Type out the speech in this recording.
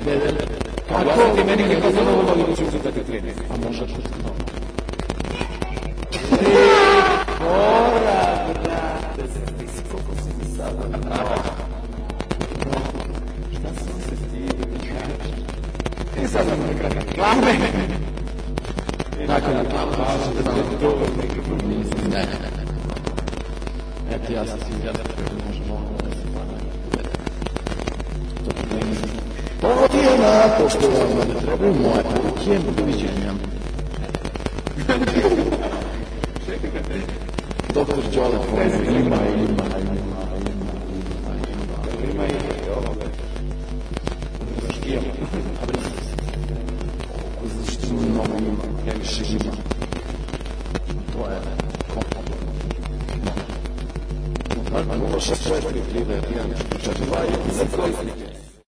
Ako ti meni kako za novo godinu ću uzeti 13. A može što ti novo. Mora, brate, se koliko si mi sada. Šta sam se htio da kažeš? Ti sad nam ne kada plame. Nakon je plame, da ti dobro mikrofon nisam. Ne. Eto ja sam svi jasno kako možemo da se plame. To ti ne mislim. Ovo ti je ona, pošto vam ne trebaju moje poruke, doviđenja. Doktor Đole Pomer ima i ovoga. Zaštijam. Zaštiju mnogo ima, previše ima. To je kompletno. Mogu 6-4 1 4 2 za korisnike.